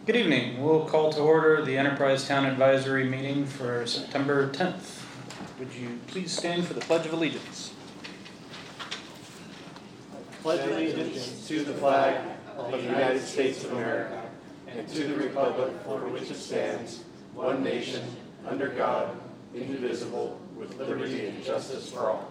Good evening. We'll call to order the Enterprise Town Advisory meeting for September 10th. Would you please stand for the Pledge of Allegiance? Pledge allegiance to the flag of the United States of America and to the republic for which it stands, one nation, under God, indivisible, with liberty and justice for all.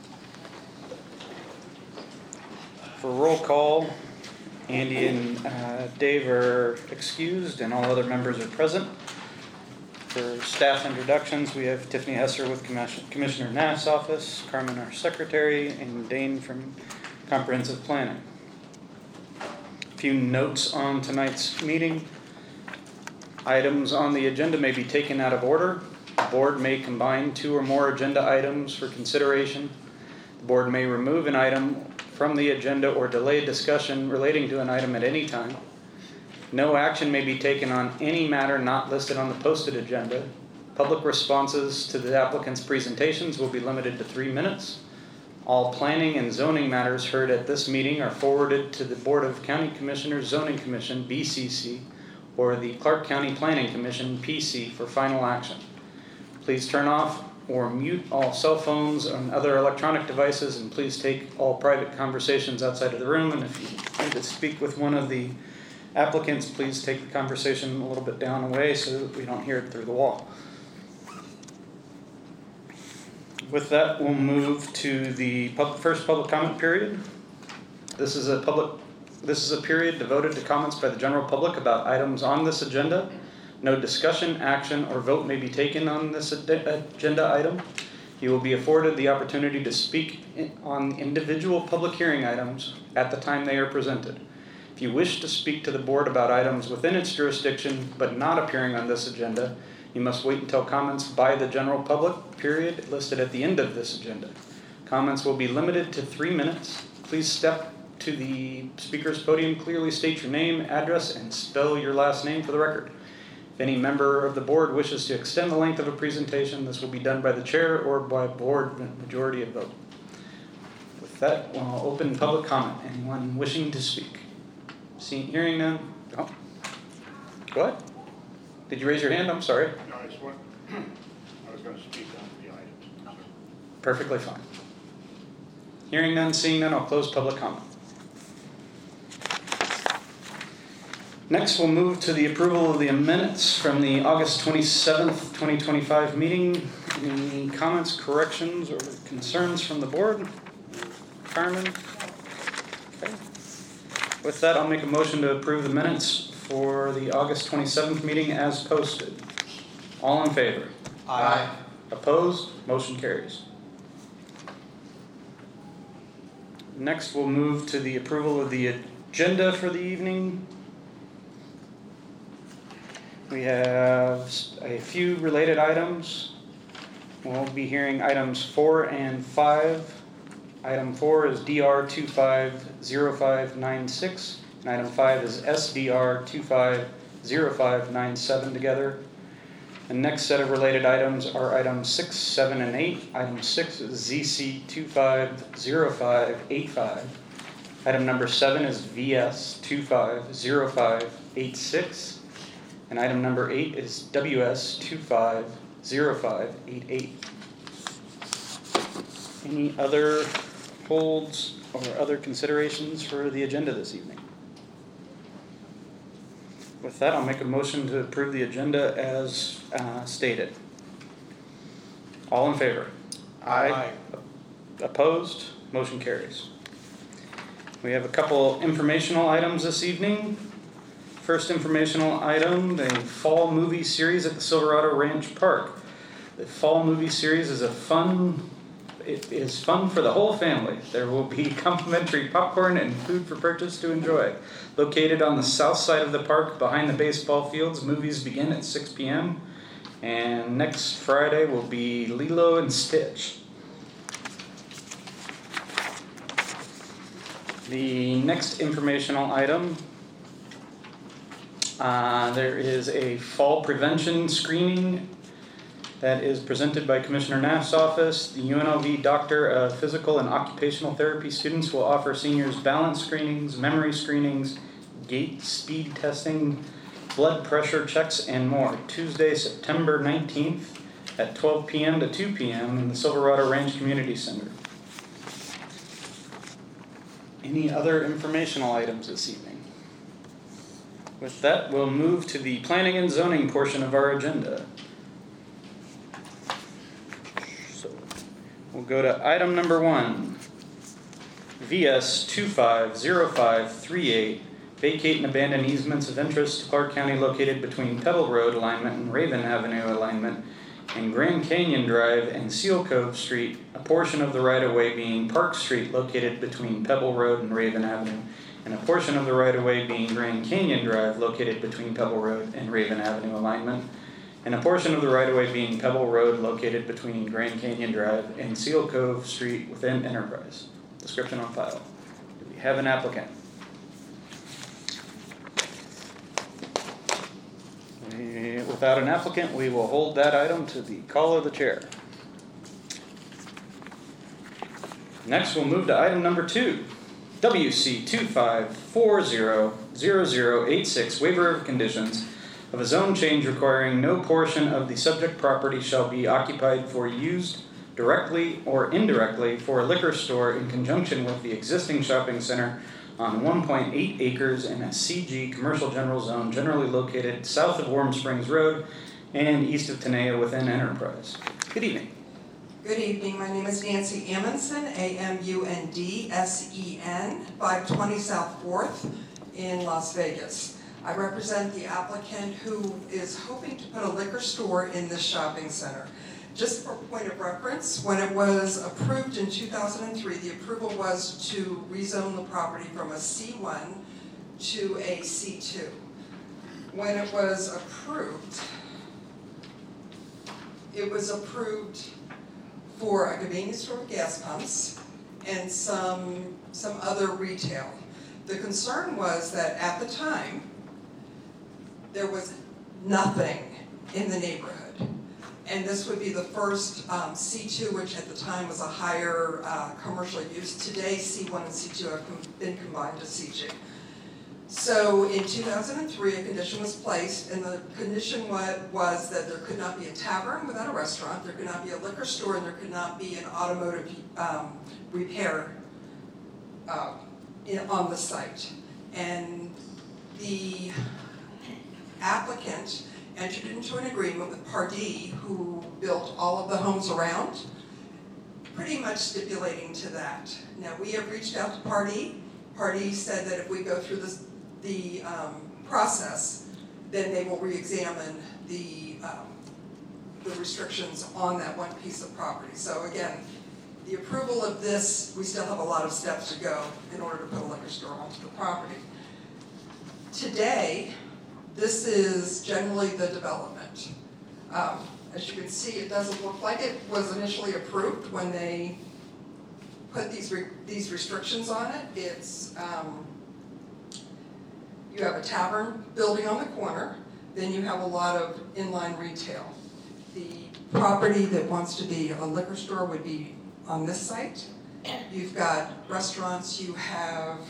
For roll call, Andy and Dave are excused and all other members are present. For staff introductions, we have Tiffany Hesser with Commissioner Naff's office, Carmen, our secretary, and Dane from Comprehensive Planning. A few notes on tonight's meeting. Items on the agenda may be taken out of order. The board may combine two or more agenda items for consideration. The board may remove an item from the agenda or delay discussion relating to an item at any time. No action may be taken on any matter not listed on the posted agenda. Public responses to the applicant's presentations will be limited to 3 minutes. All planning and zoning matters heard at this meeting are forwarded to the Board of County Commissioners Zoning Commission, BCC, or the Clark County Planning Commission, PC, for final action. Please turn off or mute all cell phones and other electronic devices, and please take all private conversations outside of the room. And if you need to speak with one of the applicants, please take the conversation a little bit down away so that we don't hear it through the wall. With that, we'll move to the first public comment period. This is a period devoted to comments by the general public about items on this agenda. No discussion, action, or vote may be taken on this agenda item. You will be afforded the opportunity to speak on individual public hearing items at the time they are presented. If you wish to speak to the board about items within its jurisdiction but not appearing on this agenda, you must wait until comments by the general public period listed at the end of this agenda. Comments will be limited to 3 minutes. Please step to the speaker's podium, clearly state your name, address, and spell your last name for the record. If any member of the board wishes to extend the length of a presentation, this will be done by the chair or by board majority of vote. With that, we'll open public comment. Anyone wishing to speak? Hearing none? Oh. Go ahead. Did you raise your hand? I'm sorry. No, I was going to speak on the items. Perfectly fine. Hearing none, seeing none, I'll close public comment. Next, we'll move to the approval of the minutes from the August 27th, 2025 meeting. Any comments, corrections, or concerns from the board? Carmen? Okay. With that, I'll make a motion to approve the minutes for the August 27th meeting as posted. All in favor? Aye. Opposed? Motion carries. Next, we'll move to the approval of the agenda for the evening. We have a few related items. We'll be hearing items 4 and 5. Item 4 is DR 250596, and item 5 is SDR 250597 together. The next set of related items are items 6, 7, and 8. Item 6 is ZC 250585. Item number 7 is VS 250586. And item number 8 is WS 250588. Any other holds or other considerations for the agenda this evening? With that, I'll make a motion to approve the agenda as stated. All in favor? Aye. Opposed? Motion carries. We have a couple informational items this evening. First informational item, the fall movie series at the Silverado Ranch Park. The fall movie series is it is fun for the whole family. There will be complimentary popcorn and food for purchase to enjoy. Located on the south side of the park behind the baseball fields, movies begin at 6 p.m. And next Friday will be Lilo and Stitch. The next informational item, there is a fall prevention screening that is presented by Commissioner Naff's office. The UNLV Doctor of Physical and Occupational Therapy students will offer seniors balance screenings, memory screenings, gait speed testing, blood pressure checks, and more. Tuesday, September 19th at 12 p.m. to 2 p.m. in the Silverado Range Community Center. Any other informational items this evening? With that, we'll move to the planning and zoning portion of our agenda. So we'll go to item number 1. VS 250538, vacate and abandon easements of interest to Clark County located between Pebble Road alignment and Raven Avenue alignment and Grand Canyon Drive and Seal Cove Street, a portion of the right-of-way being Park Street located between Pebble Road and Raven Avenue, and a portion of the right-of-way being Grand Canyon Drive located between Pebble Road and Raven Avenue alignment, and a portion of the right-of-way being Pebble Road located between Grand Canyon Drive and Seal Cove Street within Enterprise. Description on file. Do we have an applicant? Without an applicant, we will hold that item to the call of the chair. Next, we'll move to item number 2. WC 25400086, waiver of conditions of a zone change requiring no portion of the subject property shall be occupied for used directly or indirectly for a liquor store in conjunction with the existing shopping center on 1.8 acres in a CG commercial general zone generally located south of Warm Springs Road and east of Tenaya within Enterprise. Good evening. Good evening. My name is Nancy Amundsen, AMUNDSEN, 520 South 4th in Las Vegas. I represent the applicant who is hoping to put a liquor store in this shopping center. Just for point of reference, when it was approved in 2003, the approval was to rezone the property from a C1 to a C2. When it was approved for a convenience store with gas pumps and some other retail. The concern was that at the time, there was nothing in the neighborhood. And this would be the first C2, which at the time was a higher commercial use. Today, C1 and C2 have been combined to C2. So in 2003, a condition was placed, and the condition was that there could not be a tavern without a restaurant, there could not be a liquor store, and there could not be an automotive repair on the site. And the applicant entered into an agreement with Pardee, who built all of the homes around, pretty much stipulating to that. Now, we have reached out to Pardee. Pardee said that if we go through the process, then they will re-examine the restrictions on that one piece of property. So again, the approval of this, we still have a lot of steps to go in order to put a liquor store onto the property. Today, this is generally the development. As you can see, it doesn't look like it was initially approved when they put these restrictions on it. It's you have a tavern building on the corner, then you have a lot of inline retail. The property that wants to be a liquor store would be on this site. You've got restaurants, you have,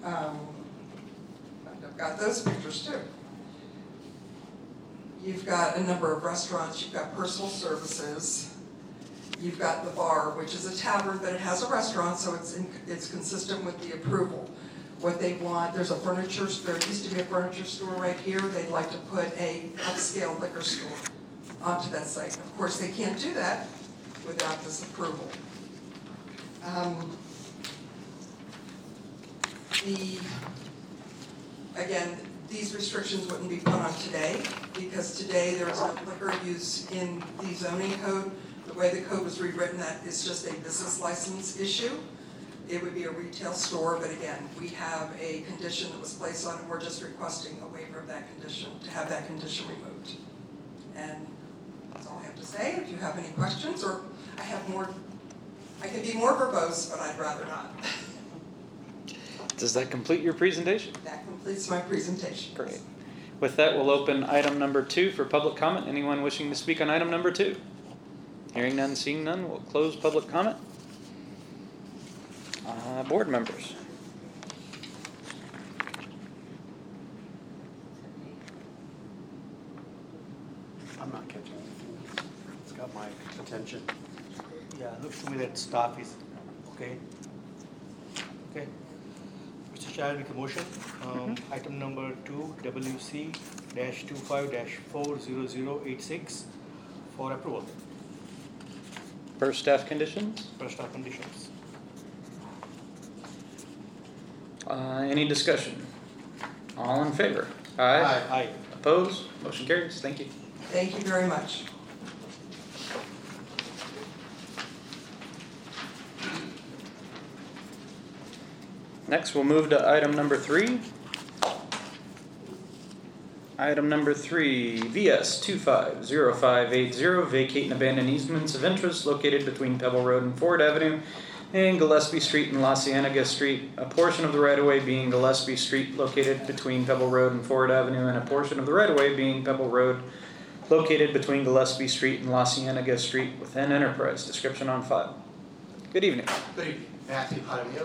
I've got those pictures too. You've got a number of restaurants, you've got personal services, you've got the bar, which is a tavern, but it has a restaurant, so it's consistent with the approval. What they want, there used to be a furniture store right here, they'd like to put a upscale liquor store onto that site. Of course, they can't do that without this approval. Again, these restrictions wouldn't be put on today, because today there is no liquor use in the zoning code. The way the code was rewritten, that is just a business license issue. It would be a retail store, but again, we have a condition that was placed on it. We're just requesting a waiver of that condition, to have that condition removed. And that's all I have to say. If you have any questions, or I can be more verbose, but I'd rather not. Does that complete your presentation? That completes my presentation. Great. With that, we'll open item number 2 for public comment. Anyone wishing to speak on item number 2? Hearing none, seeing none, we'll close public comment. Board members. I'm not catching anything. It's got my attention. Yeah, looks to me that staff is okay. Okay. Mr. Chair, I make a motion. Item number 2, WC-25-40086 for approval Per staff conditions? per staff conditions. Any discussion? All in favor? Aye. Aye. Opposed? Motion carries. Thank you. Thank you very much. Next, we'll move to item number 3. Item number 3, VS 250580, vacate and abandon easements of interest located between Pebble Road and Ford Avenue and Gillespie Street and La Cienega Street, a portion of the right-of-way being Gillespie Street located between Pebble Road and Ford Avenue, and a portion of the right-of-way being Pebble Road located between Gillespie Street and La Cienega Street within Enterprise. Description on file. Good evening. Good evening, Matthew Jaramillo,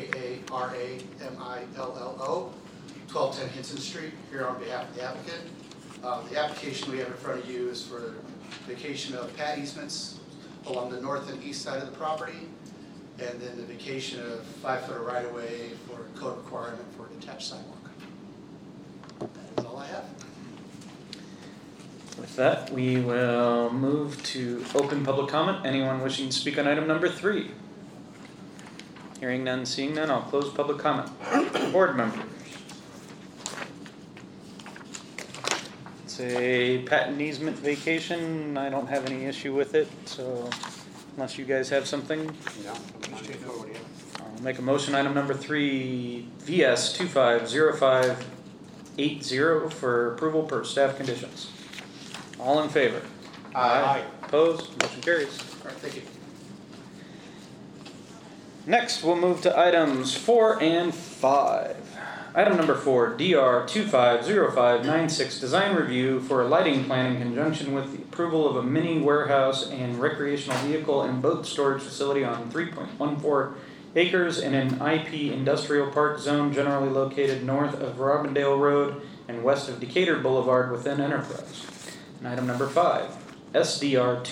Jaramillo, 1210 Hinton Street, here on behalf of the applicant. The application we have in front of you is for vacation of pad easements along the north and east side of the property, and then the vacation of 5-foot right-of-way for code requirement for detached sidewalk. That is all I have. With that, we will move to open public comment. Anyone wishing to speak on item number 3? Hearing none, seeing none, I'll close public comment. Board members. It's a patent easement vacation. I don't have any issue with it, so unless you guys have something, No, I'm not straightforward, yeah. I'll make a motion. Item number 3, VS 250580 for approval per staff conditions. All in favor? Aye. Opposed? Motion carries. All right, thank you. Next, we'll move to items 4 and 5. Item number 4, DR 250596, design review for a lighting plan in conjunction with the approval of a mini warehouse and recreational vehicle and boat storage facility on 3.14 acres in an IP industrial park zone generally located north of Robindale Road and west of Decatur Boulevard within Enterprise. And item number 5, SDR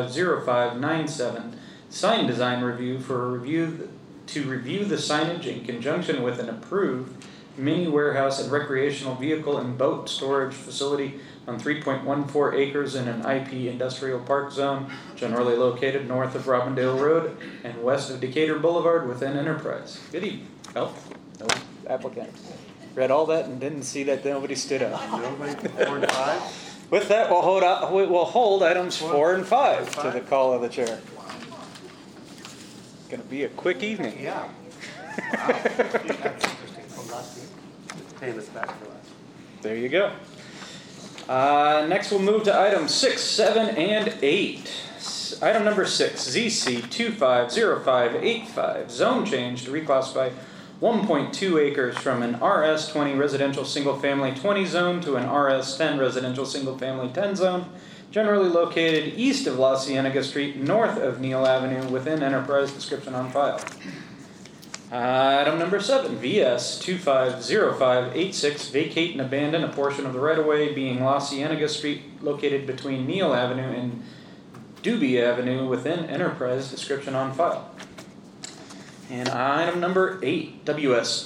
250597, sign design review to review the signage in conjunction with an approved mini warehouse and recreational vehicle and boat storage facility on 3.14 acres in an IP industrial park zone generally located north of Robindale Road and west of Decatur Boulevard within Enterprise. Good evening. Oh, no applicant. Read all that and didn't see that nobody stood up. Nobody for 4 and 5? With that, we'll hold items 4 and 5 to the call of the chair. It's going to be a quick evening. Yeah. Wow. That's interesting from last week. Paying us back for last. There you go. Next, we'll move to items 6, 7, and 8. Item number 6, ZC 250585, zone change to reclassify 1.2 acres from an RS20 residential single-family 20 zone to an RS10 residential single-family 10 zone, generally located east of La Cienega Street, north of Neal Avenue, within Enterprise. Description on file. Item number 7, VS 250586, vacate and abandon a portion of the right-of-way being La Cienega Street, located between Neal Avenue and Doobie Avenue, within Enterprise. Description on file. And item number 8, WS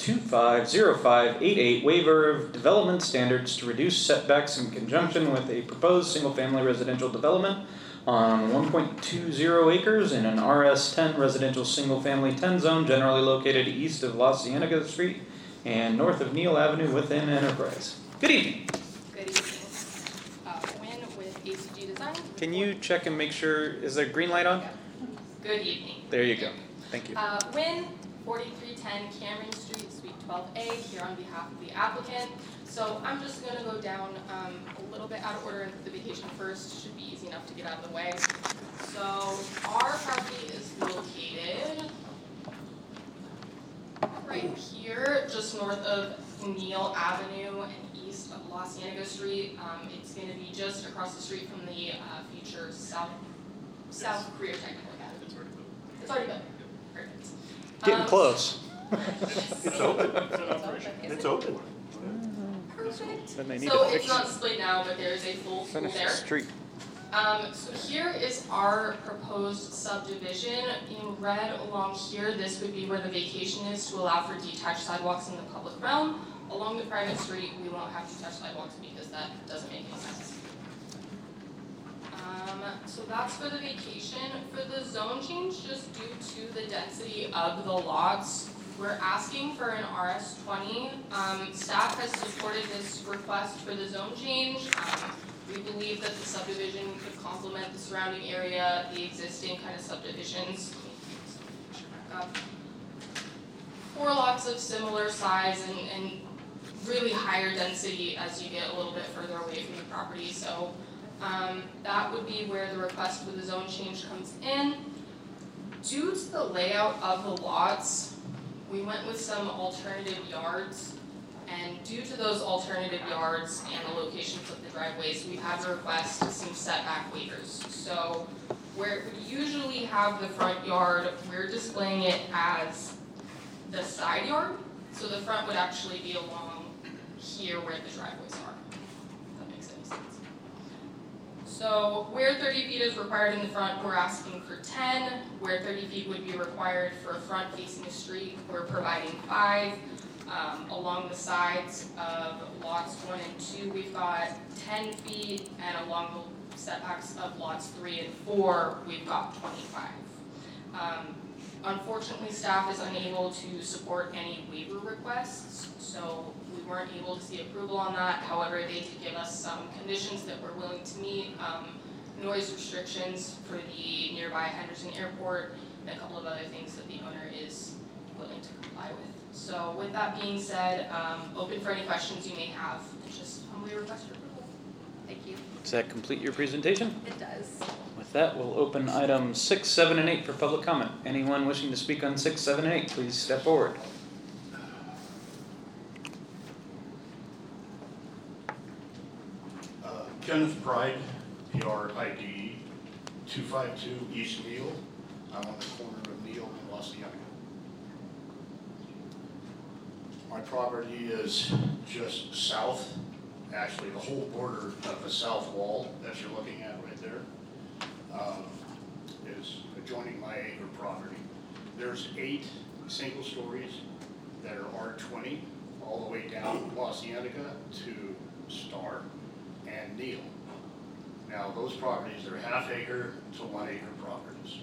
250588, waiver of development standards to reduce setbacks in conjunction with a proposed single-family residential development on 1.20 acres in an RS10 residential single-family 10 zone generally located east of La Cienega Street and north of Neal Avenue within Enterprise. Good evening. Good evening. Wynn with ACG Design. Can you check and make sure, is there green light on? Good evening. There you go. Thank you. Wynn, 4310 Cameron Street, Suite 12A, here on behalf of the applicant. So I'm just going to go down a little bit out of order and put the vacation first. Should be easy enough to get out of the way. So our property is located right here, just north of Neal Avenue and east of La Cienega Street. It's going to be just across the street from the future South Career Technical Academy. It's already built. Perfect. Getting close. It's open. It's open. Perfect. Then they need So to it's fix not split now, but there's a full school finish the there. street. So here is our proposed subdivision. In red along here, this would be where the vacation is to allow for detached sidewalks in the public realm. Along the private street, we won't have detached sidewalks because that doesn't make any sense. So that's for the vacation. For the zone change, just due to the density of the lots, we're asking for an RS20. Staff has supported this request for the zone change. We believe that the subdivision could complement the surrounding area, the existing kind of subdivisions. 4 lots of similar size and really higher density as you get a little bit further away from the property. So that would be where the request for the zone change comes in. Due to the layout of the lots, we went with some alternative yards. And due to those alternative yards and the locations of the driveways, we have to request some setback waivers. So where it would usually have the front yard, we're displaying it as the side yard. So the front would actually be along here where the driveways are, if that makes any sense. So where 30 feet is required in the front, we're asking for 10. Where 30 feet would be required for a front facing a street, we're providing 5. Along the sides of lots 1 and 2, we've got 10 feet, and along the setbacks of lots 3 and 4, we've got 25. Unfortunately, staff is unable to support any waiver requests, so we weren't able to see approval on that. However, they did give us some conditions that we're willing to meet, noise restrictions for the nearby Henderson Airport, and a couple of other things that the owner is willing to comply with. So with that being said, open for any questions you may have, and just humbly request your approval. Thank you. Does that complete your presentation? It does. With that, we'll open items 6, 7, and 8 for public comment. Anyone wishing to speak on 6, 7, and 8, please step forward. Kenneth Pride, PRIDE, 252 East Neal. I'm on the corner of Neal and La Cienega. My property is just south, actually the whole border of the south wall that you're looking at right there is adjoining my acre property. There's 8 single stories that are R20 all the way down La Cienega to Star and Neal. Now those properties are half acre to 1 acre properties.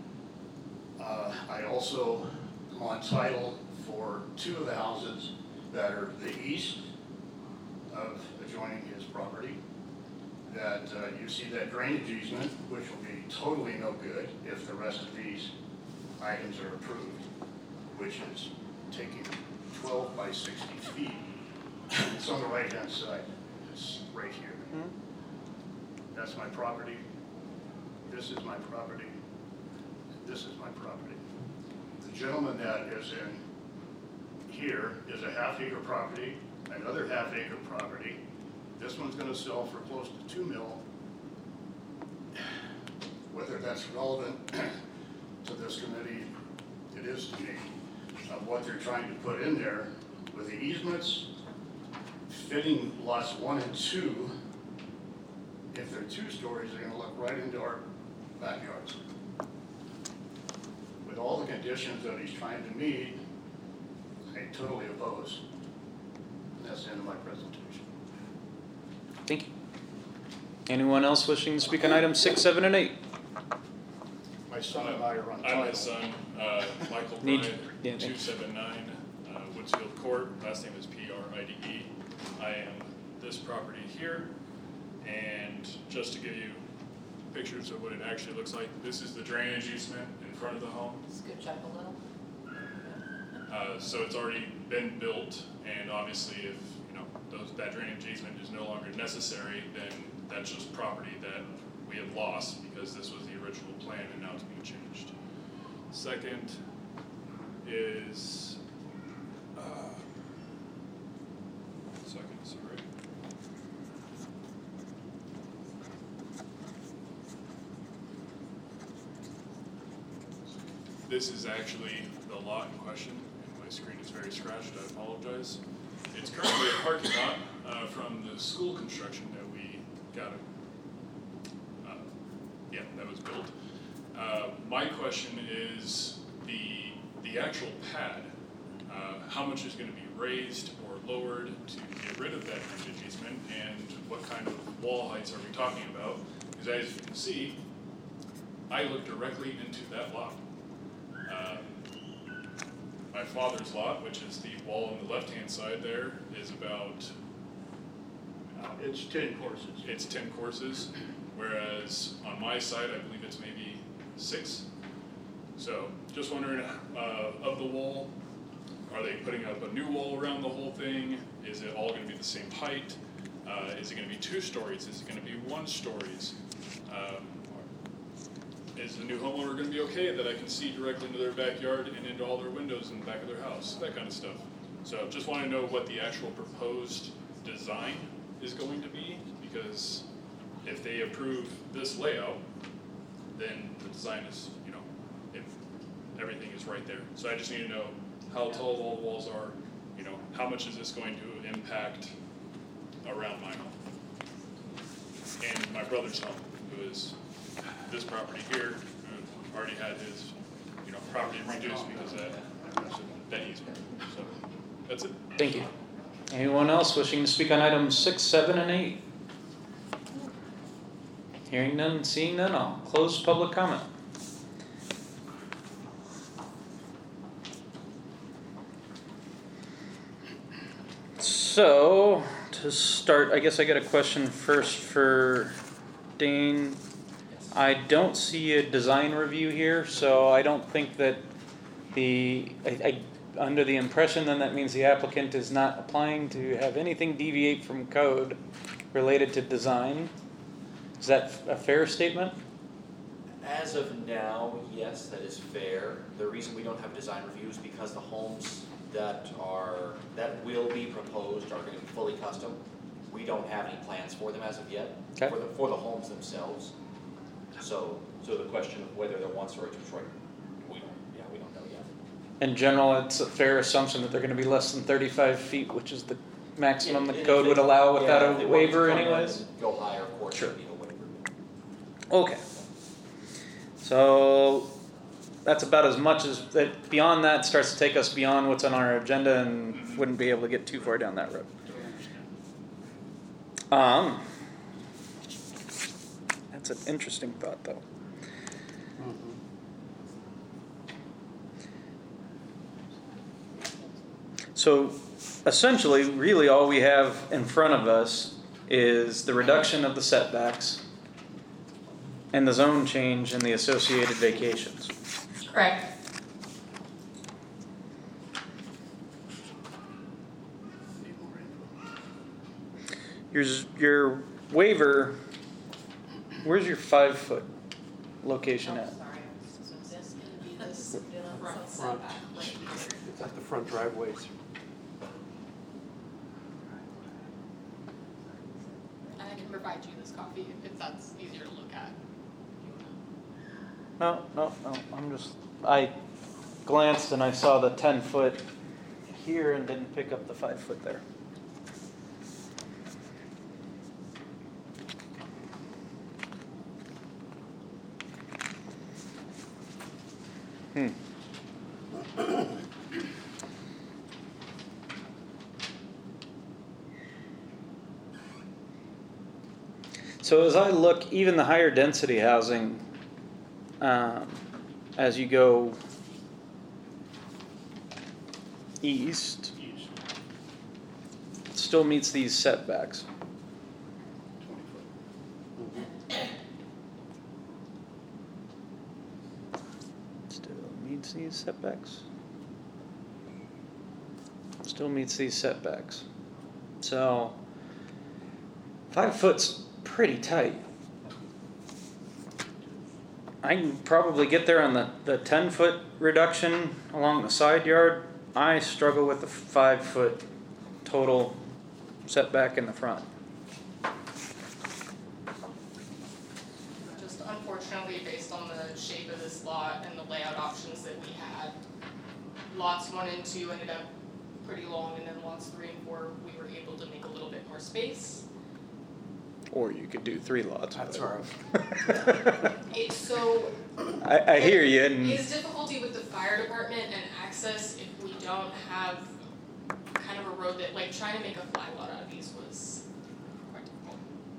I also am on title for 2 of the houses that are the east of adjoining his property. That you see that drainage easement, which will be totally no good if the rest of these items are approved, which is taking 12 by 60 feet. It's on the right-hand side. It's right here. That's my property. This is my property. This is my property. The gentleman that is in here is a half acre property, another half acre property. This one's going to sell for close to $2 million. Whether that's relevant to this committee, it is to me, of what they're trying to put in there with the easements, fitting lots 1 and 2. If they're 2 stories, they're going to look right into our backyards. With all the conditions that he's trying to meet, I totally oppose. And that's the end of my presentation. Thank you. Anyone else wishing to speak on items 6, 7, and 8? My son and I are on I'm title. his son, Michael Need- Bride, yeah, thank you. 279 Woodsfield Court, last name is PRIDE. I am this property here, and just to give you pictures of what it actually looks like, this is the drainage easement in front of the home. Scooch up a little. So it's already been built, and obviously if that drainage easement is no longer necessary, then that's just property that we have lost because this was the original plan and now it's being changed. Second is, sorry. This is actually the lot in question, and my screen is very scratched, I apologize. It's currently a parking lot from the school construction that we got yeah, that was built. My question is the actual pad, how much is gonna be raised or lowered to get rid of that drainage easement, and what kind of wall heights are we talking about? Because as you can see, I look directly into that lot. My father's lot, which is the wall on the left-hand side there, is about, It's 10 courses. it's 10 courses, whereas on my side, I believe it's maybe 6. So just wondering, of the wall, are they putting up a new wall around the whole thing? Is it all gonna be the same height? Is it gonna be 2 stories? Is it gonna be 1 stories? Is the new homeowner gonna be okay that I can see directly into their backyard and into all their windows in the back of their house? That kind of stuff. So just wanna know what the actual proposed design is going to be, because if they approve this layout, then the design is, you know, if everything is right there. So I just need to know how tall all the walls are, you know, how much is this going to impact around my home? And my brother's home, who is this property here, who already had his, you know, property reduced because of that easement. So that's it. Thank you. Anyone else wishing to speak on items 6, 7, and 8? Hearing none, seeing none, I'll close public comment. So, to start, I guess I got a question first for Dane. I don't see a design review here, so I don't think that under the impression then that means the applicant is not applying to have anything deviate from code related to design. Is that a fair statement? As of now, yes, that is fair. The reason we don't have design reviews is because the homes that will be proposed are going to be fully custom. We don't have any plans for them as of yet, Okay. for the homes themselves. So the question of whether they're 1 story, 2 story, we don't know yet. In general, it's a fair assumption that they're gonna be less than 35 feet, which is the maximum the code would allow without a waiver anyways? Go higher, of course, Sure. it'd be a waiver. Okay. So that's about as much as that. Beyond that starts to take us beyond what's on our agenda and wouldn't be able to get too far down that road. That's an interesting thought though. So essentially, really all we have in front of us is the reduction of the setbacks and the zone change and the associated vacations. Correct. Your waiver, where's your 5-foot location at? This can be this front Front. setback right here. It's at the front driveways. And I can provide you this copy if that's easier to look at. No, I glanced and I saw the 10-foot here and didn't pick up the 5-foot there. So as I look, even the higher density housing, as you go east, still meets these setbacks. Still meets these setbacks. Still meets these setbacks. So 5 foot's pretty tight. I can probably get there on the 10-foot reduction along the side yard. I struggle with the 5-foot total setback in the front. Just unfortunately, based on the shape of this lot and the layout options that we had, lots 1 and 2 ended up pretty long, and then lots 3 and 4, we were able to make a little bit more space. Or you could do 3 lots. That's right. It's so, I hear you, and is difficulty with the fire department and access if we don't have kind of a road that, like, trying to make a flag lot out of these was quite difficult.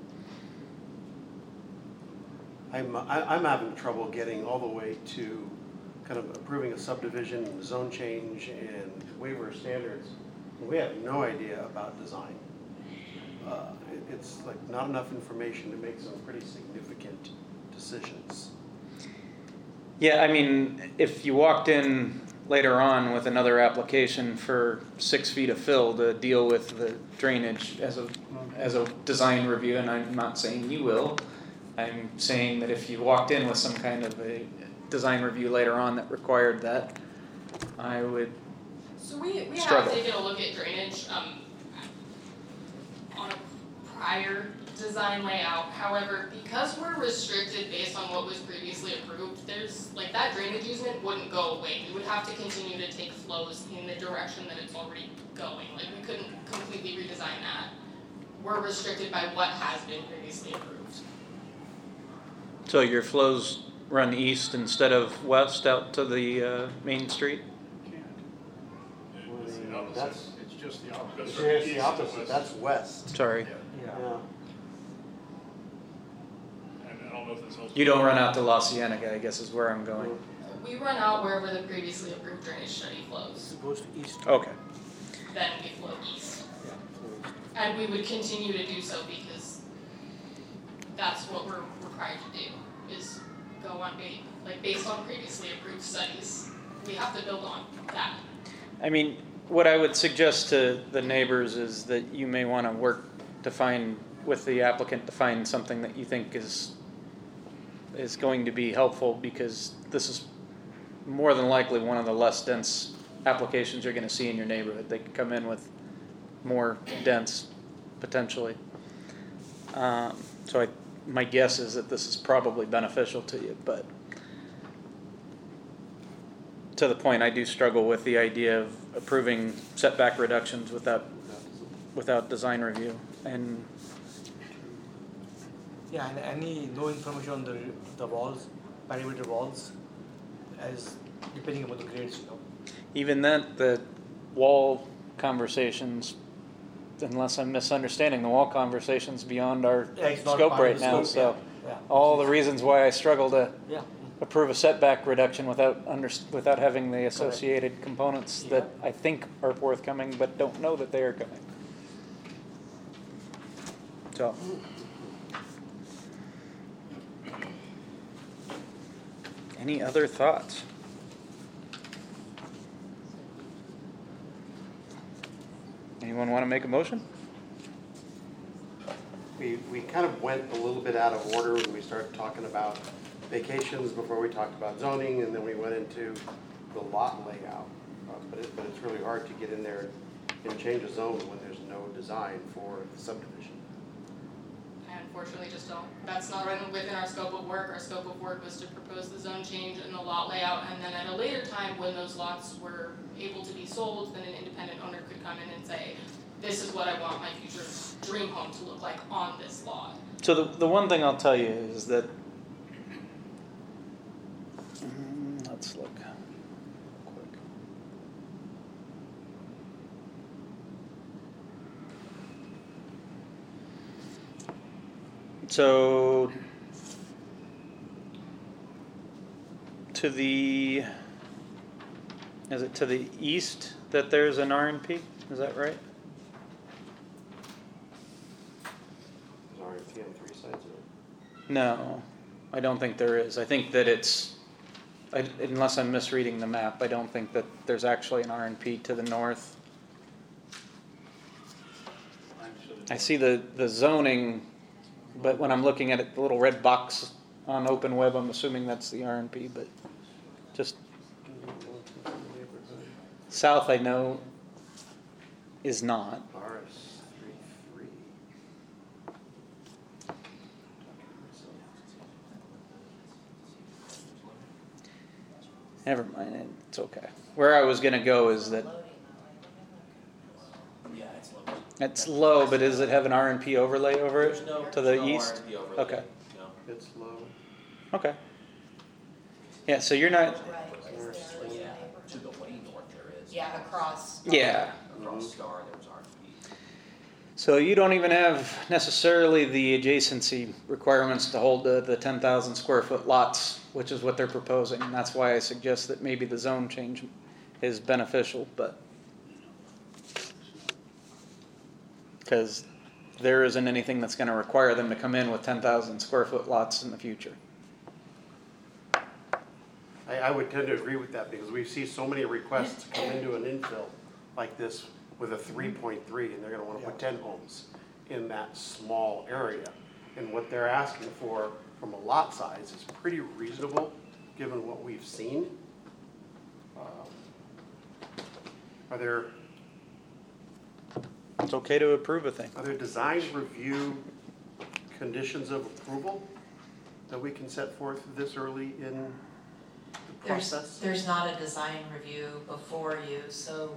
I'm having trouble getting all the way to kind of approving a subdivision, zone change, and waiver of standards. We have no idea about design. It's like not enough information to make some pretty significant decisions. yeah, I mean, if you walked in later on with another application for 6 feet of fill to deal with the drainage as a design review, and I'm not saying you will, I'm saying that if you walked in with some kind of a design review later on that required that, I would, So we have Struggle. taken a look at drainage, on a prior design layout. However, because we're restricted based on what was previously approved, there's, like, that drainage easement wouldn't go away. We would have to continue to take flows in the direction that it's already going. Like, we couldn't completely redesign that. We're restricted by what has been previously approved. so your flows run east instead of west out to the main street? It's the opposite. It's just the opposite. That's It's east the to opposite, west. that's west. Sorry. Yeah. Yeah. And I don't know if this helps. You don't run out to La Cienega, I guess is where I'm going. We run out wherever the previously approved drainage study flows, It goes to east. Okay. then we flow east. Yeah. And we would continue to do so because that's what we're required to do, is go on based on previously approved studies. We have to build on that. I mean, what I would suggest to the neighbors is that you may want to work to find, with the applicant, to find something that you think is going to be helpful, because this is more than likely one of the less dense applications you're going to see in your neighborhood. They could come in with more dense, potentially. So my guess is that this is probably beneficial to you, but to the point, I do struggle with the idea of approving setback reductions without design review. And Yeah, and no information on the walls, perimeter walls, as depending upon the grades, you know. even then, the wall conversations, unless I'm misunderstanding, the wall conversations beyond our Yeah, it's not scope part of right the now, scope, so yeah. all the reasons why I struggle to Yeah. approve a setback reduction without having the associated components that I think are forthcoming, but don't know that they are coming. So. Any other thoughts? Anyone want to make a motion? We kind of went a little bit out of order when we started talking about vacations before we talked about zoning, and then we went into the lot layout. But it's really hard to get in there and change a zone when there's no design for the subdivision. I unfortunately just don't, that's not within our scope of work. Our scope of work was to propose the zone change and the lot layout, and then at a later time, when those lots were able to be sold, then an independent owner could come in and say, this is what I want my future dream home to look like on this lot. So the one thing I'll tell you is that, let's look quick. So to the, is it to the east that there's an RNP? Is that right? There's RFP on 3 sides of it. No, I don't think there is. I think that it's, unless I'm misreading the map, I don't think that there's actually an RNP to the north. I see the zoning, but when I'm looking at it, the little red box on open web, I'm assuming that's the RNP, but just south I know is not. RS33. Never mind, it's okay. Where I was gonna go is that It's low, but does it have an RNP overlay over There's it no, to the there's no east? RNP overlay. Okay. No. It's low. Okay. Yeah, so you're not, Yeah, to the way north there is. Yeah, across. yeah. Across Star, there was RNP. So you don't even have necessarily the adjacency requirements to hold the 10,000 square foot lots, which is what they're proposing. And that's why I suggest that maybe the zone change is beneficial, but because there isn't anything that's going to require them to come in with 10,000 square foot lots in the future. I would tend to agree with that because we see so many requests to come into an infill like this with a 3.3 and they're gonna wanna put 10 homes in that small area. And what they're asking for from a lot size is pretty reasonable, given what we've seen. Are there It's okay to approve a thing. design review conditions of approval that we can set forth this early in the process? There's not a design review before you, so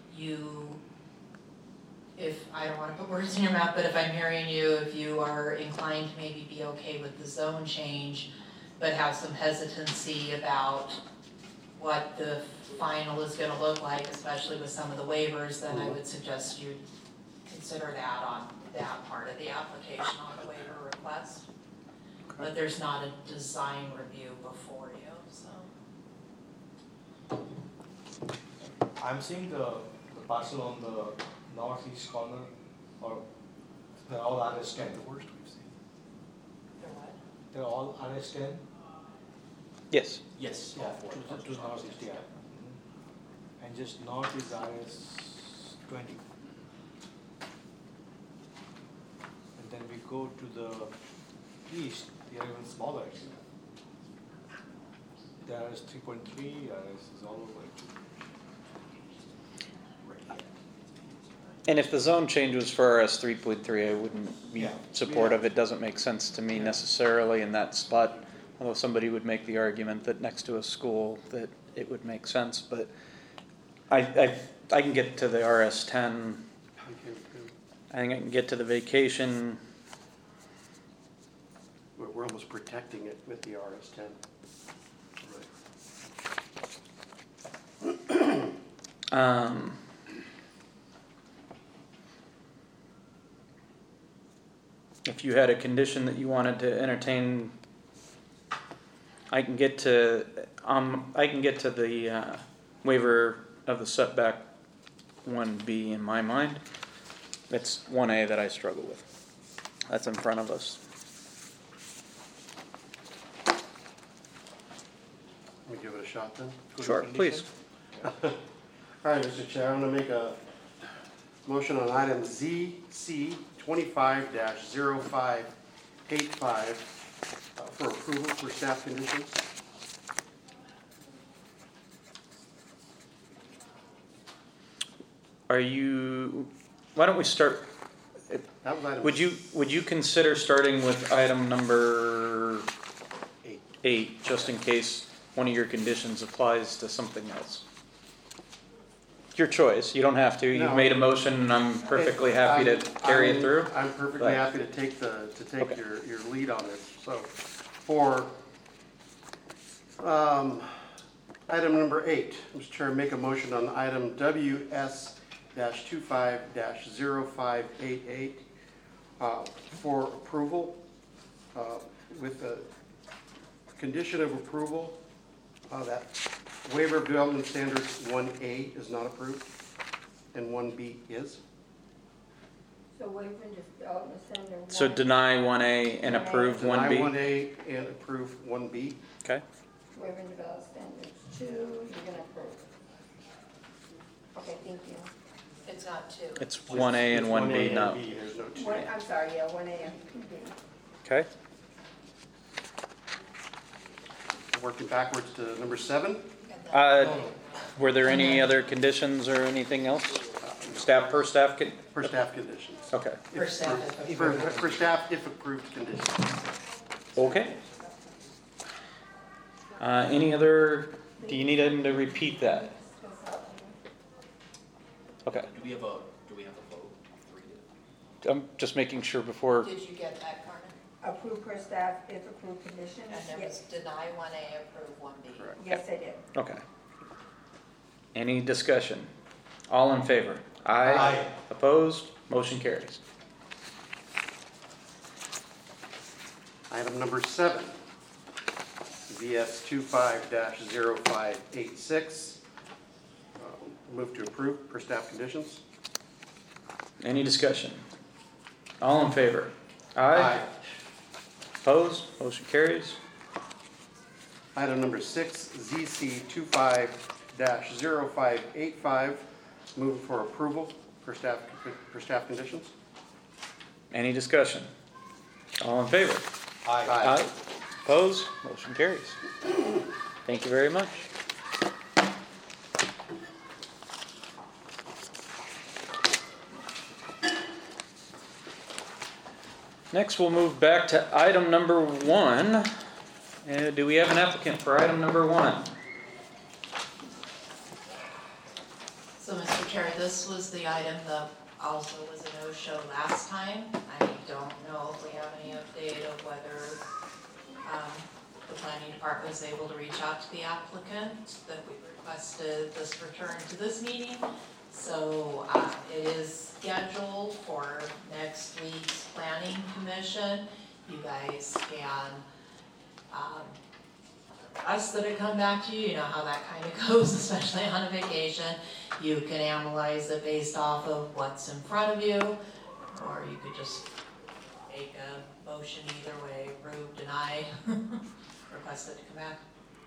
if, I don't wanna put words in your mouth, but if I'm hearing you, if you are inclined to maybe be okay with the zone change, but have some hesitancy about what the final is gonna look like, especially with some of the waivers, then I would suggest you consider that on that part of the application on the waiver request. But there's not a design review before you, so. I'm seeing the parcel on the northeast corner, or they're all RS10. The worst we've seen. They're what? They're all RS10? Yes. Yes, Yeah, all four. to northeast, yeah. And just north is RS20. And then we go to the east, they are even smaller. The RS 3.3, RS is all over. And if the zone change was for RS 3.3, I wouldn't be Yeah. supportive. It doesn't make sense to me necessarily in that spot. Although somebody would make the argument that next to a school that it would make sense, but I can get to the RS 10. I think I can get to the vacation. We're almost protecting it with the RS10. If you had a condition that you wanted to entertain, I can get to the waiver of the setback 1B in my mind. It's 1A that I struggle with. That's in front of us. Let me give it a shot then. Sure, please. All right, Mr. Chair, I'm gonna make a motion on item ZC 25-0585 for approval for staff conditions. Why don't we start, That was item. would you consider starting with item number 8, just in case one of your conditions applies to something else? Your choice, you don't have to, you've No. made a motion and I'm perfectly happy to carry it through. I'm perfectly Right. happy to take Okay. your lead on this. So for item number 8, Mr. Chair, make a motion on item WS-25-0588 for approval with a condition of approval that waiver of development standards 1A is not approved and 1B is. So waiver of development standard. So deny 1A and approve Deny 1B, 1A and approve 1B. okay? Waiver of development standards 2, you're gonna approve. Okay, thank you. It's not two. It's 1A and 1B, It's 1A no. and B, there's no 2. I'm sorry, yeah, 1A and B. Okay, Working backwards to number 7. were there any other conditions or anything else? Per staff? For staff conditions. Okay, For staff. For staff, if approved conditions. okay. Any other, do you need him to repeat that? Okay, Do we have a vote? 3 to I'm just making sure before, Did you get that, Carmen? Approve per staff if approved conditions. And there was Yes, deny 1A, approve 1B. yes, I did. okay. Any discussion? All in favor? Aye. Opposed? Motion carries. Item number 7, VS 25-0586. Move to approve per staff conditions. Any discussion? All in favor? Opposed? Motion carries. Item number 6, ZC 25-0585. Move for approval per staff conditions. Any discussion? All in favor? Aye. Opposed? Motion carries. Thank you very much. Next, we'll move back to item number 1. Do we have an applicant for item number 1? So, Mr. Chair, this was the item that also was a no-show last time. I don't know if we have any update of whether the planning department was able to reach out to the applicant, that we requested this return to this meeting. So it is scheduled for next week's planning commission. You guys can request that it come back to you. You know how that kind of goes, especially on a vacation. You can analyze it based off of what's in front of you, or you could just make a motion either way, approve, deny, request it to come back.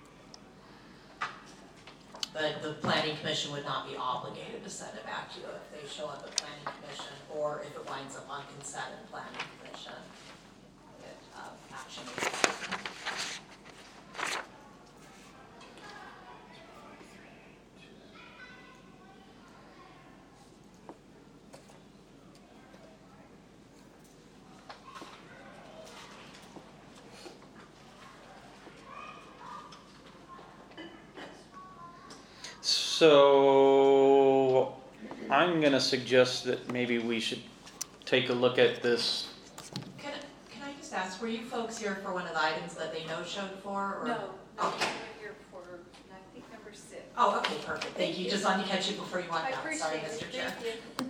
But the planning commission would not be obligated to send it back to you if they show up at planning commission, or if it winds up on consent in planning commission. Action. So I'm going to suggest that maybe we should take a look at this. Can I just ask, were you folks here for one of the items that they no-showed for? Or? No, Okay. we're here for, I think, number 6. Oh, okay, perfect. Thank you. Just wanted to catch you before you walked I out. appreciate Sorry, it. Mr. Chair. Thank you.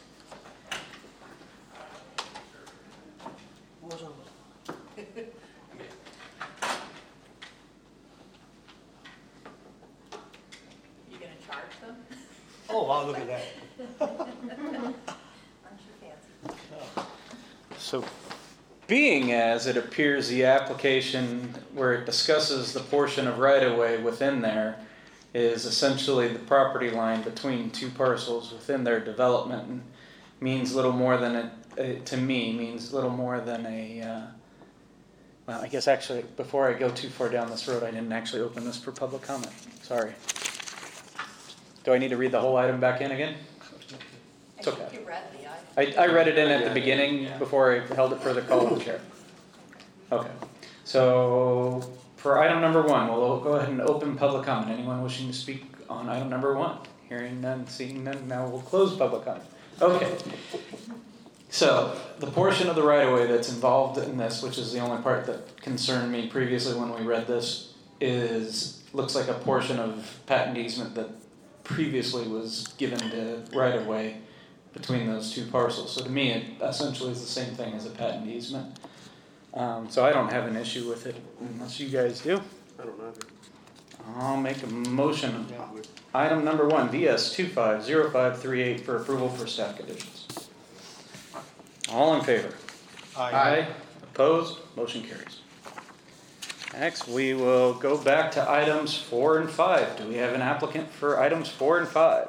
You gonna charge them? Oh, wow, look at that. Aren't you fancy? So being as it appears the application where it discusses the portion of right-of-way within there is essentially the property line between two parcels within their development, and means little more than to me, means little more than well, I guess actually, before I go too far down this road, I didn't actually open this for public comment. Sorry. Do I need to read the whole item back in again? It's okay. I think you read the item. I read it in at the beginning before I held it for the call of the chair. Okay. So for item number 1, we'll go ahead and open public comment. Anyone wishing to speak on item number 1? Hearing none, seeing none, now we'll close public comment. Okay. So the portion of the right-of-way that's involved in this, which is the only part that concerned me previously when we read this, looks like a portion of patent easement that previously was given to right-of-way between those two parcels. So to me, it essentially is the same thing as a patent easement. So I don't have an issue with it unless you guys do. I don't know. I'll make a motion. Item number 1, VS 250538 for approval for staff conditions. All in favor? Aye. Opposed? Motion carries. Next, we will go back to items 4 and 5. Do we have an applicant for items 4 and 5?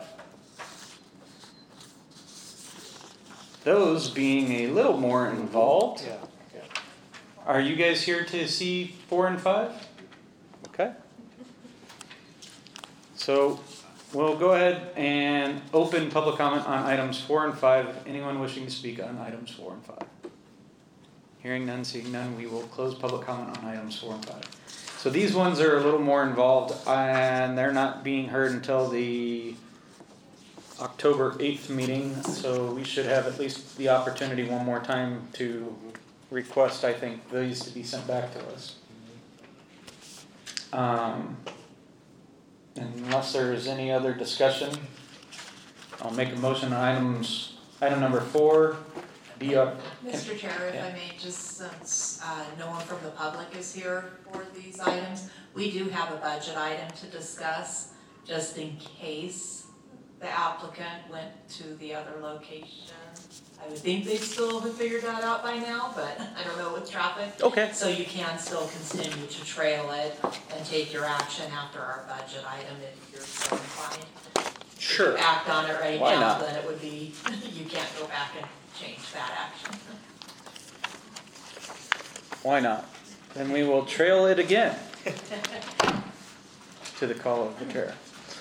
Those being a little more involved. Yeah. Are you guys here to see 4 and 5? Okay. So we'll go ahead and open public comment on items 4 and 5. Anyone wishing to speak on items 4 and 5? Hearing none, seeing none, we will close public comment on items 4 and 5. So these ones are a little more involved, and they're not being heard until the October 8th meeting, so we should have at least the opportunity one more time to request, I think, these to be sent back to us. Unless there's any other discussion, I'll make a motion on item number 4. Mr. Chair, if I may, just since no one from the public is here for these items, we do have a budget item to discuss, just in case the applicant went to the other location. I would think they still have figured that out by now, but I don't know with traffic. Okay. So you can still continue to trail it and take your action after our budget item if you're so inclined. Sure. If you act on it right Why now, not? then it would be, you can't go back and change that action. Why not? Then we will trail it again to the call of the chair.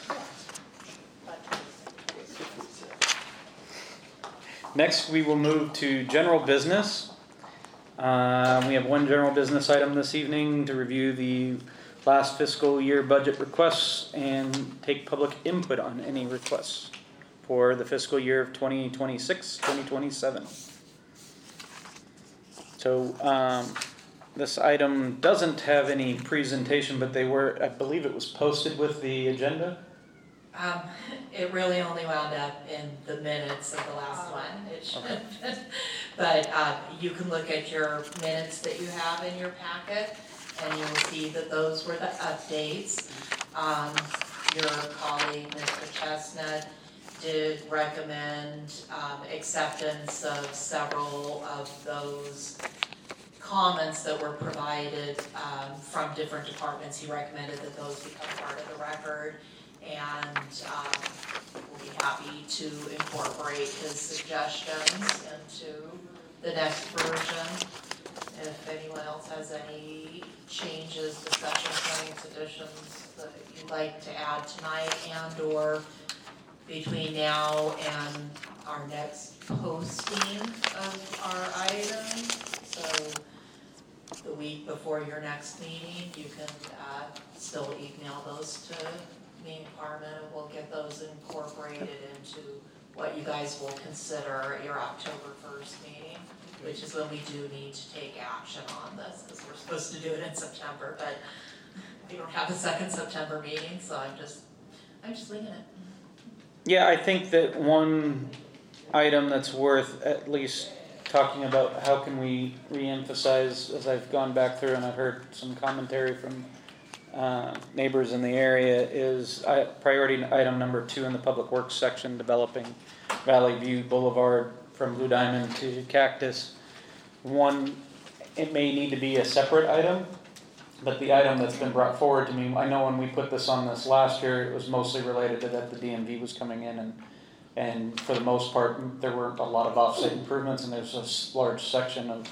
Next, we will move to general business. We have one general business item this evening to review the last fiscal year budget requests and take public input on any requests for the fiscal year of 2026, 2027. So this item doesn't have any presentation, but I believe it was posted with the agenda. It really only wound up in the minutes of the last one. It should have been. But you can look at your minutes that you have in your packet, and you'll see that those were the updates. Your colleague, Mr. Chestnut, did recommend acceptance of several of those comments that were provided from different departments. He recommended that those become part of the record, and we'll be happy to incorporate his suggestions into the next version. If anyone else has any changes, discussions, points, additions that you'd like to add tonight and/or between now and our next posting of our item, so the week before your next meeting, you can still email those to me and Carmen, and we'll get those incorporated into what you guys will consider at your October 1st meeting, which is when we do need to take action on this, because we're supposed to do it in September, but we don't have a second September meeting, so I'm just winging it. Yeah, I think that one item that's worth at least talking about, how can we reemphasize, as I've gone back through and I've heard some commentary from neighbors in the area, is priority item number 2 in the public works section, developing Valley View Boulevard from Blue Diamond to Cactus. One, it may need to be a separate item, but the item that's been brought forward to me, I know when we put this on this last year, it was mostly related to that the DMV was coming in, and for the most part, there weren't a lot of offsite improvements, and there's a large section of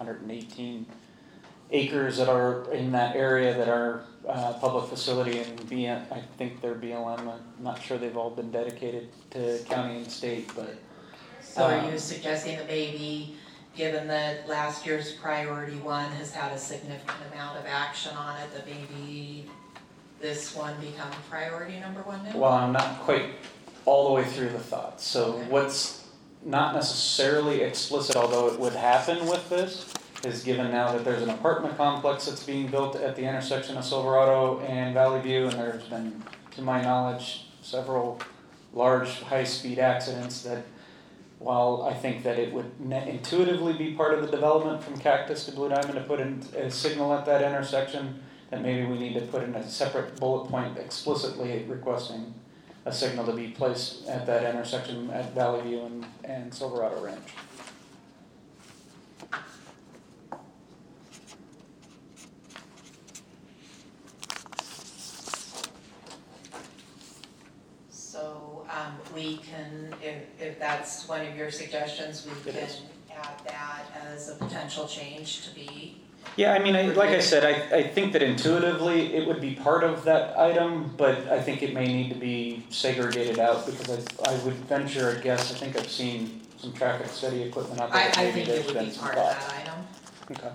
118 acres that are in that area that are public facility, and I think they're BLM. I'm not sure they've all been dedicated to county and state, but. So are you suggesting that maybe, given that last year's priority 1 has had a significant amount of action on it, that maybe this one become priority number 1 now? Well, I'm not quite all the way through the thought. So what's not necessarily explicit, although it would happen with this, is given now that there's an apartment complex that's being built at the intersection of Silverado and Valley View, and there's been, to my knowledge, several large high-speed accidents that, while I think that it would intuitively be part of the development from Cactus to Blue Diamond to put in a signal at that intersection, that maybe we need to put in a separate bullet point explicitly requesting a signal to be placed at that intersection at Valley View and Silverado Ranch. So we can, if that's one of your suggestions, we can add that as a potential change to be. Yeah, I mean, like I said, I think that intuitively it would be part of that item, but I think it may need to be segregated out, because I would venture a guess, I think I've seen some traffic study equipment out there. I think it would be part of that item.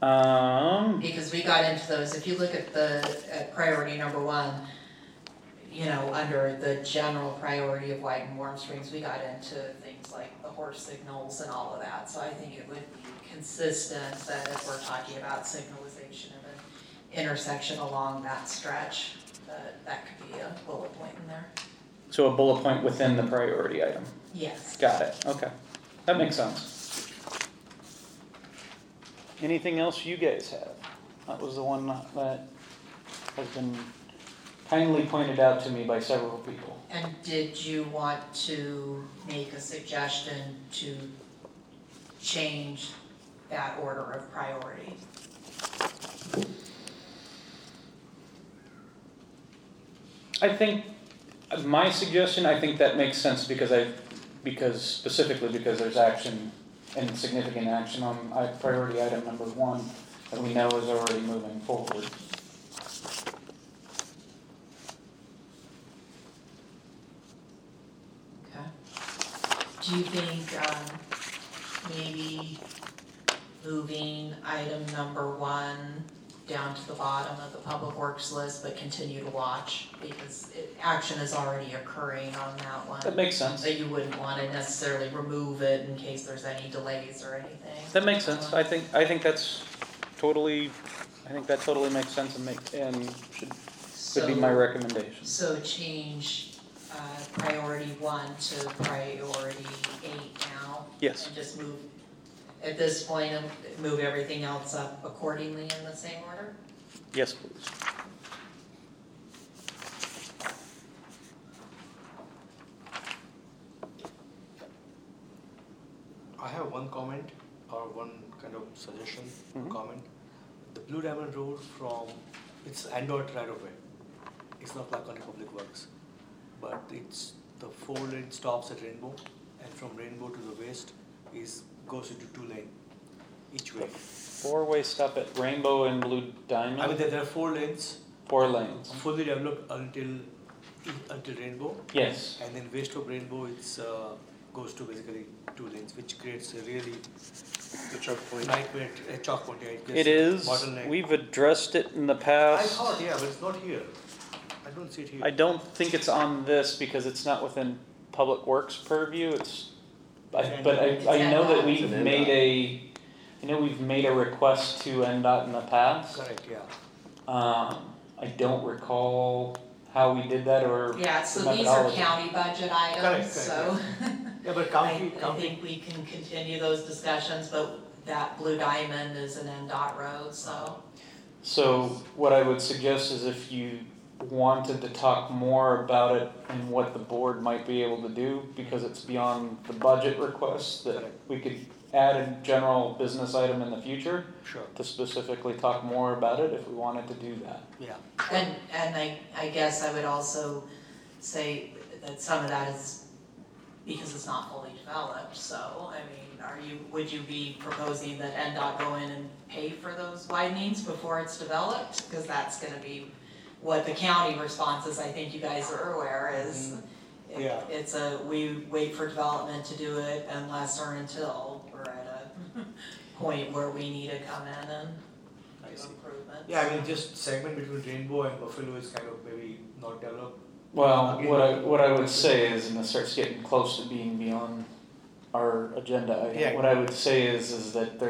Okay. Because we got into those, if you look at priority number 1, you know, under the general priority of White and Warm Springs, we got into things like the horse signals and all of that. So I think it would be consistent that if we're talking about signalization of an intersection along that stretch, that could be a bullet point in there. So a bullet point within the priority item. Yes. Got it, okay. That makes sense. Anything else you guys have? That was the one that has been kindly pointed out to me by several people. And did you want to make a suggestion to change that order of priority? I think, my suggestion, I think that makes sense because specifically because there's action and significant action on priority item number 1 that we know is already moving forward. Okay. Do you think maybe moving item number 1 down to the bottom of the public works list, but continue to watch because action is already occurring on that one? That makes sense. That you wouldn't want to necessarily remove it in case there's any delays or anything. That makes sense. I think that totally makes sense and should be my recommendation. So change priority 1 to priority 8 now? Yes. And just move, at this point, move everything else up accordingly in the same order? Yes, please. I have one comment or one kind of suggestion, Mhm. comment. The Blue Diamond Road it's Andot right of way. It's not Clark County Public Works, but it's the 4-lane stops at Rainbow, and from Rainbow to the west goes into 2-lane each way. 4-way stop at Rainbow and Blue Diamond. I mean, there are 4 lanes, 4 lanes. fully developed until Rainbow, Yes. and then west of Rainbow goes to basically 2 lanes, which creates a really The choke point. nightmare, a chalk point. Yeah, It is. bottleneck. We've addressed it in the I past. thought, yeah, but it's not here. I don't see it here. I don't think it's on this because it's not within Public Works purview. But I know that we've made a request to NDOT in the past. Correct, yeah. I don't recall how we did that or Yeah, so the these are methodology. county budget items, Correct, so Yeah, but I think we can continue those discussions, but that Blue Diamond is an NDOT road, so. So what I would suggest is if you wanted to talk more about it and what the board might be able to do, because it's beyond the budget request, that we could add a general business item in the future Sure, to specifically talk more about it if we wanted to do that. yeah. And I guess I would also say that some of that is because it's not fully developed, so, I mean, would you be proposing that NDOT go in and pay for those widenings before it's developed? Because that's gonna be what the county response is, I think you guys are aware, is Yeah. it's we wait for development to do it unless or until we're at a point where we need to come in and I do see. improvements. Yeah, I mean, just segment between Rainbow and Buffalo is kind of maybe not developed. Well, Again, what I would say is, and this starts getting close to being beyond our agenda item, Yeah. what I would say is that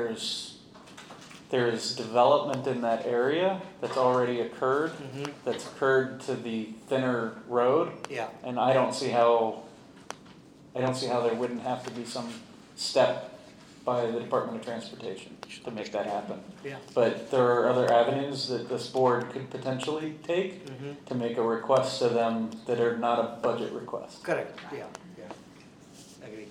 there's development in that area that's already occurred, that's occurred to the thinner road, Yeah, and I don't see how there wouldn't have to be some step by the Department of Transportation to make that happen. yeah. But there are other avenues that this board could potentially take to make a request to them that are not a budget request. Correct, yeah. Agree.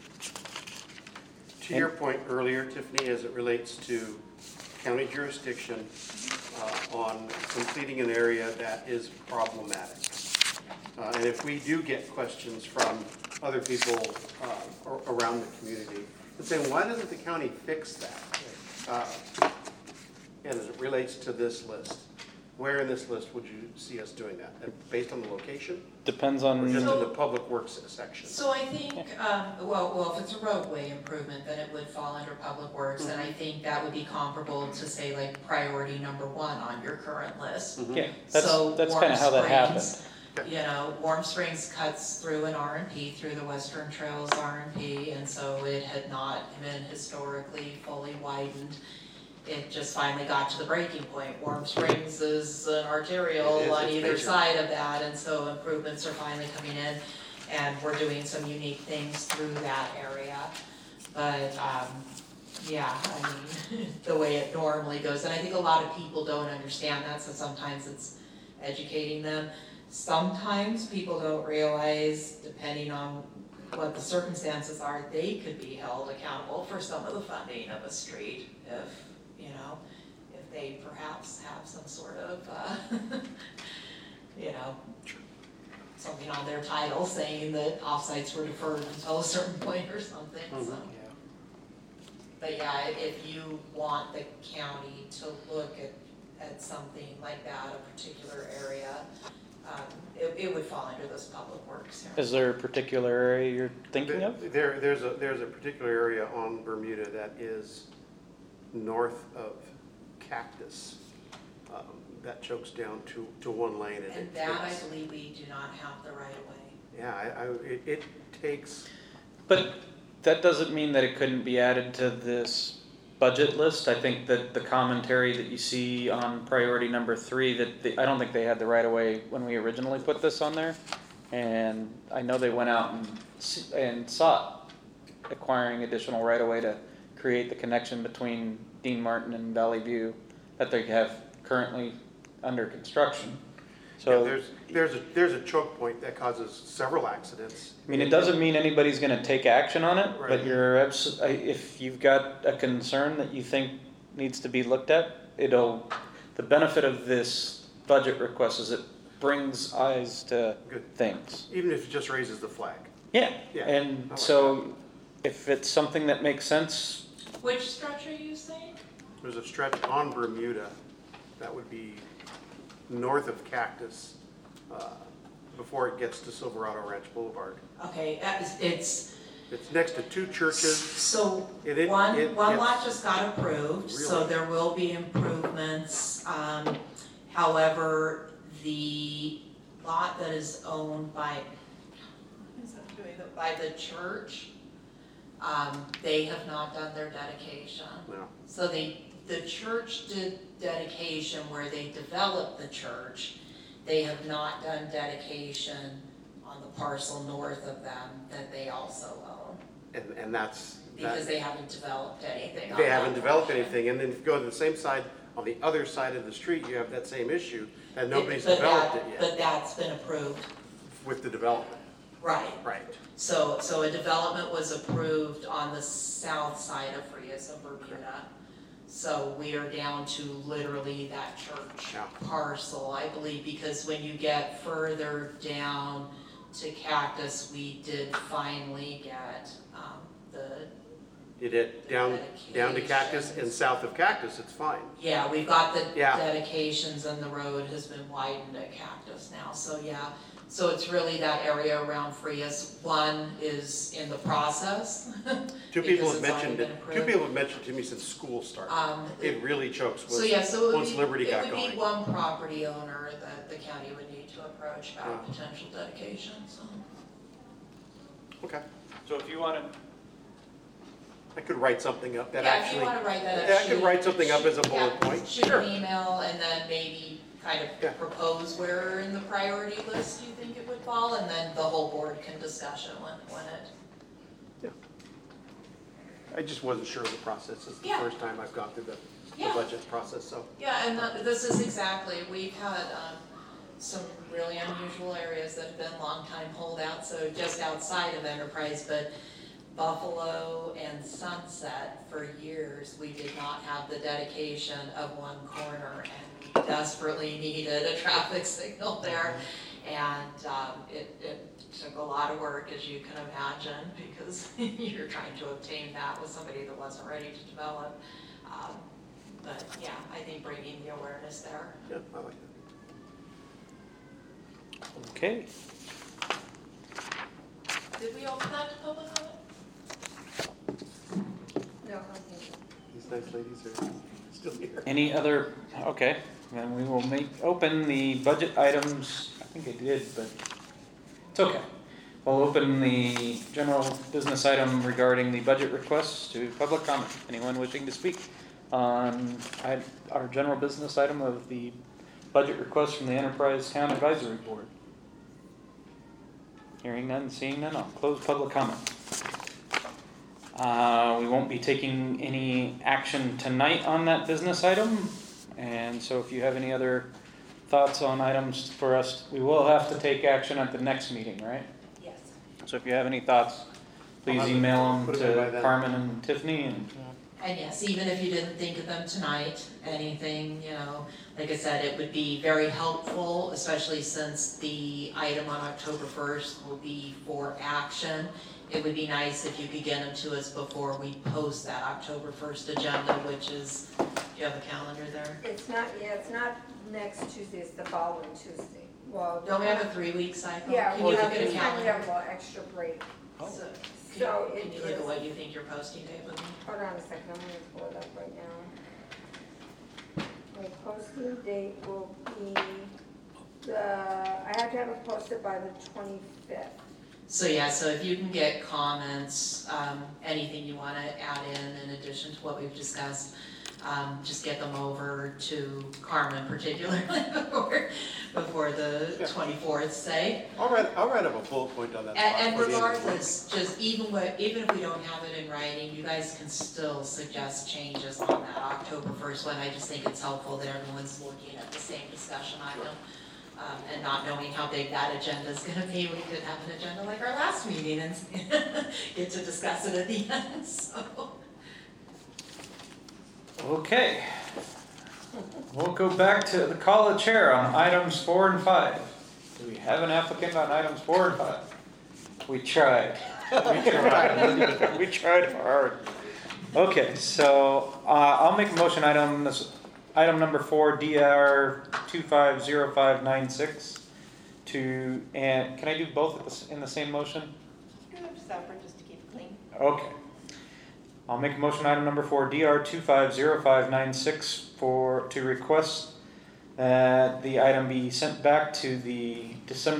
To your point earlier, Tiffany, as it relates to county jurisdiction on completing an area that is problematic. And if we do get questions from other people around the community, and saying, why doesn't the county fix that? And as it relates to this list, where in this list would you see us doing that? Based on the location, Depends or on, just in the public works section? So I think, well, if it's a roadway improvement, then it would fall under Public Works, and I think that would be comparable to say like priority number 1 on your current list. yeah, that's So kind Warm of how that happened. Springs You know, Warm Springs cuts through an RMP, through the Western Trails RMP, and so it had not been historically fully widened. It just finally got to the breaking point. Warm Springs is an arterial on either side of that, and so improvements are finally coming in, and we're doing some unique things through that area. But, yeah, I mean, the way it normally goes, and I think a lot of people don't understand that, so sometimes it's educating them. Sometimes people don't realize, depending on what the circumstances are, they could be held accountable for some of the funding of a street if, you know, if they perhaps have some sort of, you know, something on their title saying that offsites were deferred until a certain point or something, so. But yeah, if you want the county to look at something like that, a particular area, it would fall under this public works here. Is there a particular area you're thinking of? There's a particular area on Bermuda that is north of Cactus that chokes down to one lane. And that, I believe, we do not have the right of way. Yeah, it takes. But that doesn't mean that it couldn't be added to this budget list. I think that the commentary that you see on priority number 3, I don't think they had the right of way when we originally put this on there. And I know they went out and sought acquiring additional right of way to create the connection between Dean Martin and Valley View that they have currently under construction. So yeah, there's a choke point that causes several accidents. I mean, it doesn't mean anybody's going to take action on it, Right. but if you've got a concern that you think needs to be looked at, the benefit of this budget request is it brings eyes to Good. things. Even if it just raises the flag. Yeah, Yeah, and I like so if it's something that makes sense, Which stretch are you saying? There's a stretch on Bermuda that would be north of Cactus before it gets to Silverado Ranch Boulevard. Okay, It's next to 2 churches. so It- one it- lot it's- just got approved, so Really? there will be improvements. However, the lot that is owned by the church, they have not done their dedication. No. So the church did dedication where they developed the church. They have not done dedication on the parcel north of them that they also own, And that's. because they haven't developed anything on They that haven't developed portion. anything, and then if you go to the same side, on the other side of the street, you have that same issue, and nobody's But developed it But yet that's been approved, with the development. right. Right. So a development was approved on the south side of Frias of Bermuda. So we are down to literally that church Yeah. parcel, I believe, because when you get further down to Cactus, we did finally get the, You did down to Cactus and south of Cactus, it's fine. yeah, we've got the Yeah. dedications and the road has been widened at Cactus now, so yeah. So it's really that area around Frias. One is in the process. Two people because have it's already mentioned been it, two approved. people have mentioned to me since school started. It really chokes So yeah, so once Liberty got it would going. be one property owner that the county would need to approach about Yeah. potential dedication, so. Okay. so if you want to, I could write something up that Yeah, actually. if you wanna write that up. Yeah, I could shoot- write something up as a shoot- bullet yeah, point. Shoot Sure. an email and then maybe kind Yeah. of propose where in the priority list you think it would fall, and then the whole board can discuss it when it. I just wasn't sure of the process. It's the Yeah. first time I've gone through the Yeah. budget process, so. Yeah, and this is exactly, we've had some really unusual areas that have been longtime holdouts, so just outside of Enterprise, but Buffalo and Sunset, for years, we did not have the dedication of one corner, and we desperately needed a traffic signal there. And it took a lot of work, as you can imagine, because you're trying to obtain that with somebody that wasn't ready to develop. But yeah, I think bringing the awareness there. Yeah, I like that. okay. Did we open that to public comment? No, okay. These nice ladies are still here. Any other, okay, then we will open the budget items think I did, but it's okay. We'll open the general business item regarding the budget requests to public comment. Anyone wishing to speak on our general business item of the budget request from the Enterprise Town Advisory Board? Hearing none, seeing none, I'll close public comment. We won't be taking any action tonight on that business item, and so if you have any other thoughts on items for us, we will have to take action at the next meeting, right? Yes. So if you have any thoughts, please email them Put it in by to then. Carmen and Tiffany, and And yes, even if you didn't think of them tonight, anything, like I said, it would be very helpful, especially since the item on October 1st will be for action. It would be nice if you could get them to us before we post that October 1st agenda, which is, do you have a calendar there? It's not next Tuesday, it's the following Tuesday. Well, Don't we have a 3-week cycle? Yeah, Can we you have, look at a we have calendar? a little extra break. So, So Can it you look at is, what you think your posting date would be? hold on a second, I'm gonna pull it up right now. My posting date will be I have to have it posted by the 25th. So yeah, so if you can get comments, anything you want to add in addition to what we've discussed, just get them over to Carmen particularly before the 24th, say. I'll write up a bullet point on that. And before the end of the week. regardless, just even if we don't have it in writing, you guys can still suggest changes on that October 1st one. I just think it's helpful that everyone's looking at the same discussion item. And not knowing how big that agenda is going to be, we could have an agenda like our last meeting and get to discuss it at the end, so. okay. We'll go back to the call of chair on items 4 and 5. Do we have an applicant on items 4 and 5? We tried. We tried hard. Okay, so I'll make a motion item number 4, DR 250596 and can I do both in the same motion? Do them separate just to keep it clean. Okay. I'll make a motion item number 4, DR 250596 to request that the item be sent back to the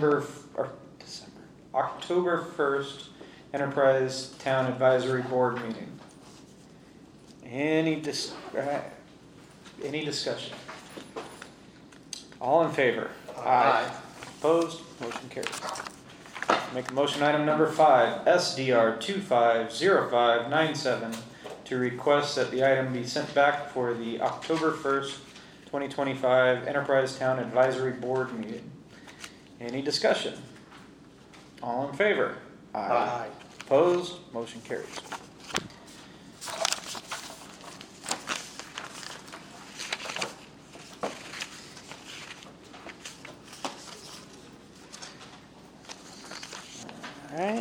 October 1st Enterprise Town Advisory Board meeting. Any discussion? All in favor? Aye. Opposed? Motion carries. Make a motion item number 5, SDR 250597, to request that the item be sent back for the October 1st, 2025 Enterprise Town Advisory Board meeting. Any discussion? All in favor? Aye. Opposed? Motion carries. All right.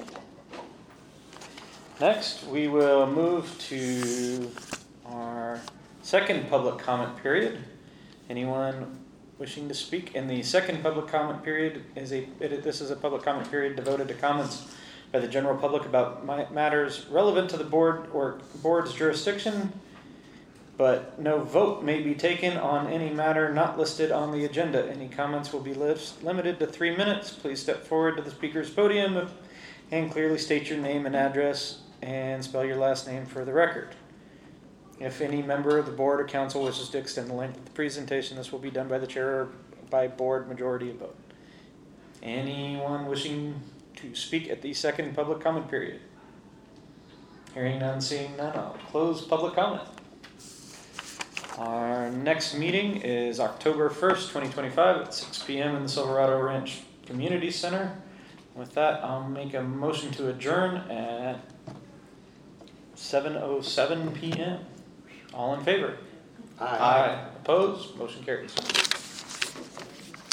Next, we will move to our second public comment period. Anyone wishing to speak in the second public comment period this is a public comment period devoted to comments by the general public about matters relevant to the board or board's jurisdiction, but no vote may be taken on any matter not listed on the agenda. Any comments will be limited to 3 minutes. Please step forward to the speaker's podium and clearly state your name and address and spell your last name for the record. If any member of the board or council wishes to extend the length of the presentation, this will be done by the chair or by board majority of vote. Anyone wishing to speak at the second public comment period? Hearing none, seeing none, I'll close public comment. Our next meeting is October 1st, 2025 at 6 p.m. in the Silverado Ranch Community Center. With that, I'll make a motion to adjourn at 7:07 p.m. All in favor? Aye. Opposed? Motion carries.